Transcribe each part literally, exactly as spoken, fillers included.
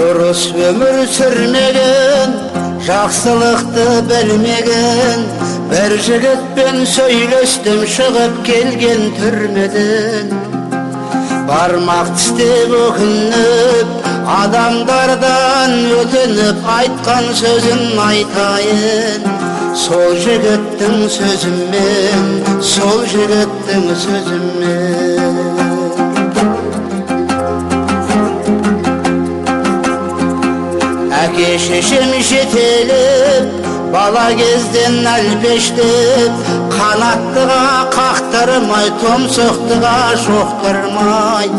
дұрыс өмір сүрмеген, жақсылықты білмеген, бір жігітпен сөйлестім шығып келген түрмеден. Бармақ тістеп өкініп, адамдардан өтініп, айтқан сөзін айтайын. Сол жігіттің сөзімен, сол жігіттің сөзімен. Әке шешем жетелеп, бала кезден әлпештеп, қанаттыға қақтырмай, тұмсықтыға шоқтырмай,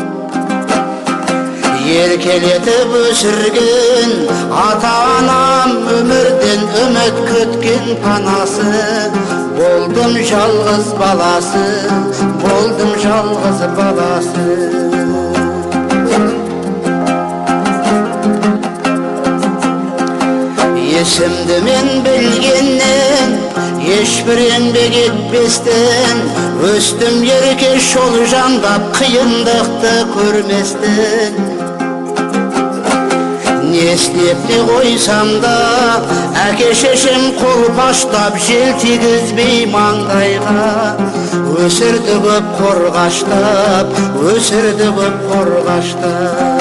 еркелетіп өсірген ата-анам өмірден үміт күткен панасы. Болдым жалғыз баласы, болдым жалғыз баласы. Есімді мен білгеннен, ешбір еңбек етпестен, өстім ерке жол жандап, қиындықты көрместен. Не істеп те қойсам да, әке шешем қолпаштап, жел тигізбей маңдайға. Өсірді көп қорғаштап, өсірді көп қорғаштап.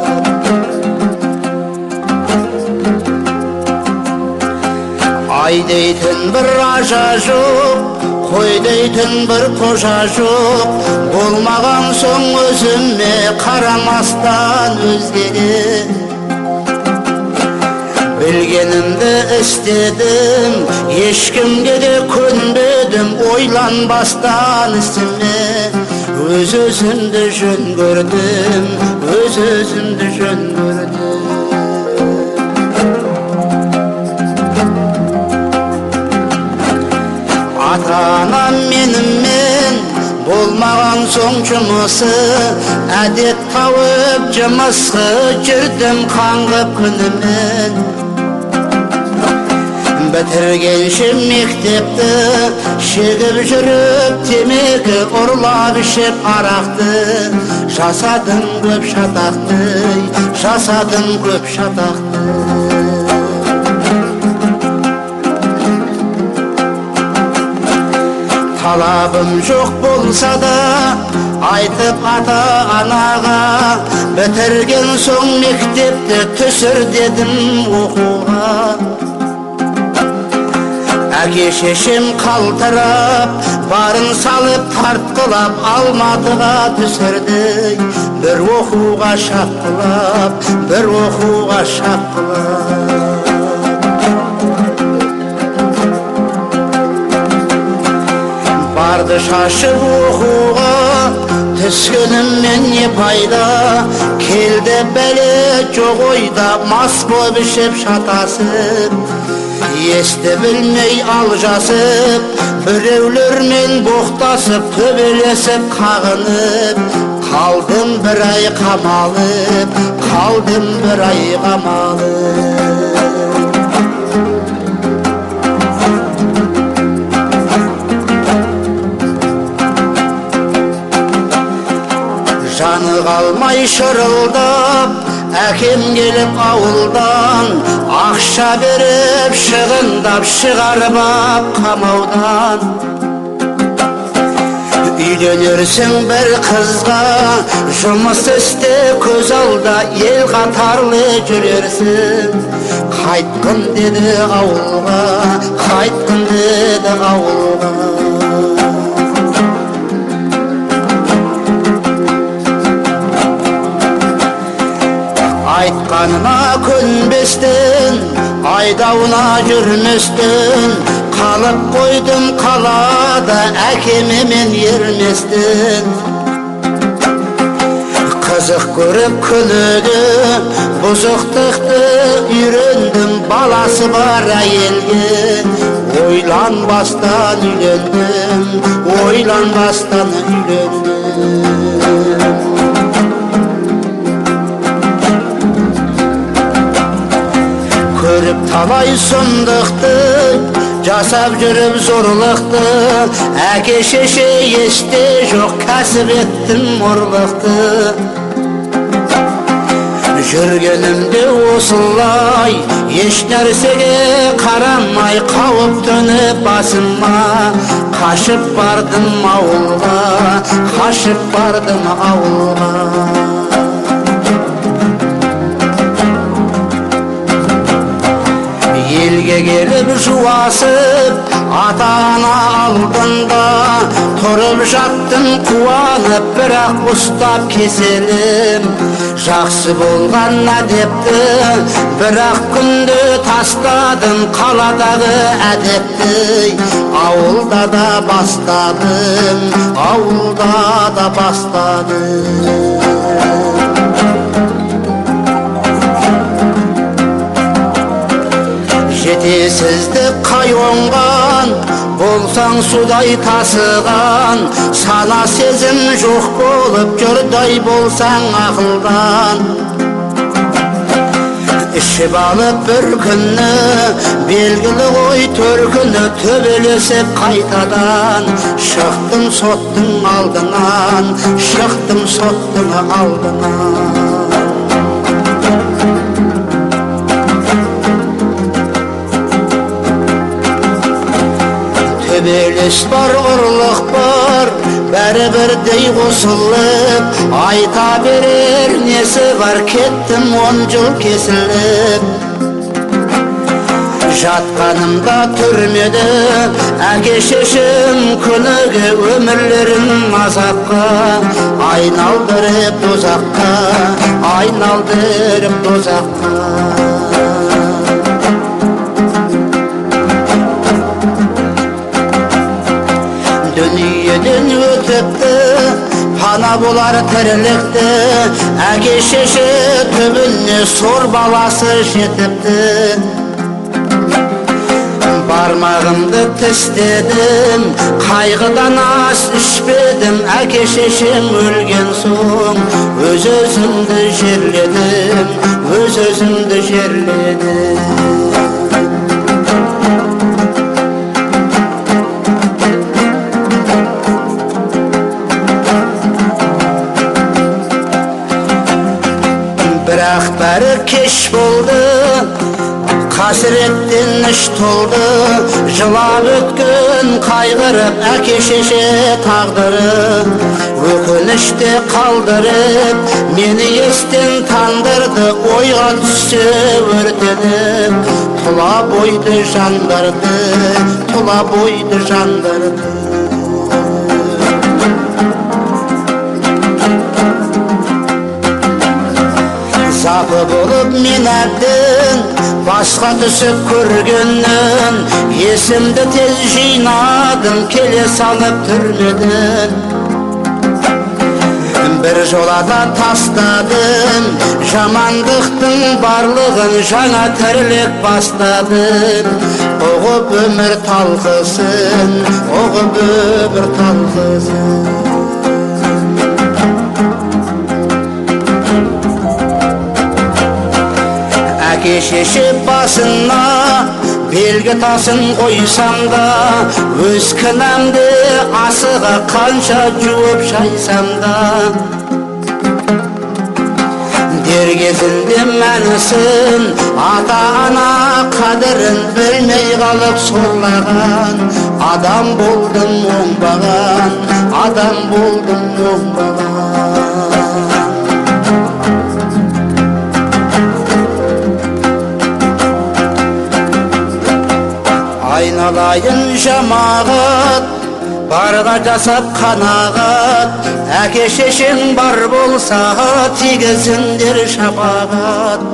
Ай дейтін бір ажа жоқ, қой дейтін бір қожа жоқ. Болмаған соң өзіме қарамастан өзгеге. Білгенімді істедім, ешкімге де көнбедім, ойланбастан ісіме. Өз өзімді жөн көрдім, өз өзімді жөн көрдім. Ата-анам менімен болмаған соң жұмысы, әдет тауып жұмысқа жүрдім қаңғып күнімен. Бітіргенше мектепті, шегіп жүріп темекі, ұрлап ішіп арақты. Жасадым көп шатақты, жасадым көп шатақты. Талабым жоқ болса да, айтып ата-анаға, бітірген соң мектепті түсір дедім оқуға. Әке шешем қалтырап, барын салып тартқылап, Алматыға түсірді. Бір оқуға шапқылап, бір оқуға шапқылап. Барды шашып оқуға, түскеніммен не пайда. Келді бәле жоқ ойда, мас боп ішіп шатасып. Есті білмей алжасып, біреулермен боқтасып, төбелесіп қағынып. Қалдым бір ай қамалып, қалдым бір ай қамалып. Жаны қалмай шырылдап, әкем келіп ауылдан, ақша беріп шығындап, шығарып ап қамаудан. Үйленерсің бір қызға, жұмыс істе көз алда, ел қатарлы жүрерсің. Қайтқын деді ауылға, қайтқын деді ауылға. Айтқанына көнбестен, айдауына жүрместен, қалып қойдым қалада, әкеме мен ерместен. Қызық көріп күлігі, бұзықтықты үйрендім, баласы бар әйелге. Ойланбастан үйлендім, ойланбастан үйлендім. Көріп талай сұмдықты, жасап жүріп зорлықты. Әке шеше есте жоқ, кәсіп еттім ұрлықты. Жүргенімде осылай еш нәрсеге қарамай қауіп төніп басыма қашып бардым ауылға, қашып бардым ауылға. Елге келіп жуасып ата-ана алдында тұрып жаттым қуанып, бірақ ұстап кеселім жақсы болған әдепті, бірақ күнде тастадым қаладағы әдепті. Ауылда да бастадым, ауылда да бастадым. Жетесіздік қай оңған, болсаң судай тасыған, сана сезім жоқ болып жүрдай болсаң ақылдан. Ішіп алып бір күні, белгілі ғой төркіні, төбелесіп қайтадан шықтым соттың алдынан, шықтым соттың алдынан. Төбелес бар, ұрлық бар, бәрі бірдей қосылып, айта берер несі бар, кеттім он жыл кесіліп. Жатқанымда түрмеде әке шешем күніге өмірлерін азапқа айналдырып дозаққа, айналдырып дозаққа. Дүниеден өтіпті, пана болар тірілікті, әке шеше түбіне сор баласы жетіпті. Бармағымды тістедім, қайғыдан ас ішпедім, әке шешем өлген соң өз-өзімді жерледім, өз-өзімді жерледім. Бірақ бәрі кеш болды, қасіреттен іш толды, жылап өткен қайғырып әке шеше тағдыры, өкініште қалдырып мені естен тандырды, ойға түссе өртеніп тұла бойды жандырды, тұла бойды жандырды. Запы болып мен әбден басқа түсіп көргеннен, есімді тез жинадым келе салып түрмеден. Бір жолада тастадым жамандықтың барлығын, жаңа тірлік бастадым. Оғып өмір талқысын, оғып өмір талқысын. Әке шеше басына белгі тасын қойсам да, өз кінәмді асыға қанша жуып шайсам да. Дер кезінде мәнісін, ата-ана қадірін білмей қалып сорлаған, адам болдым оңбаған, адам болдым оңбаған. Айналайын жамағат, барға жасап қанағат, әке шешең бар болса тигізіңдер шапағат.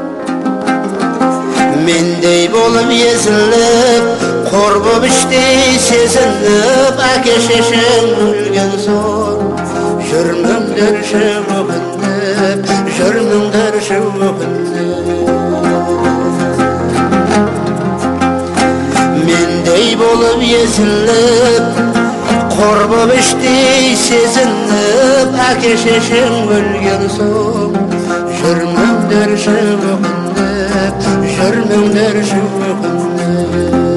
Мендей болып езіліп, қор боп іштей сезініп, әке шешең өлген соң жүрміңдерші өкініп, жүрміңдерші өкініп. Мендей болып езіліп, қор боп іштей сезініп, әке шешең өлген соң жүрміңдерші өкініп, жүрміңдерші өкініп.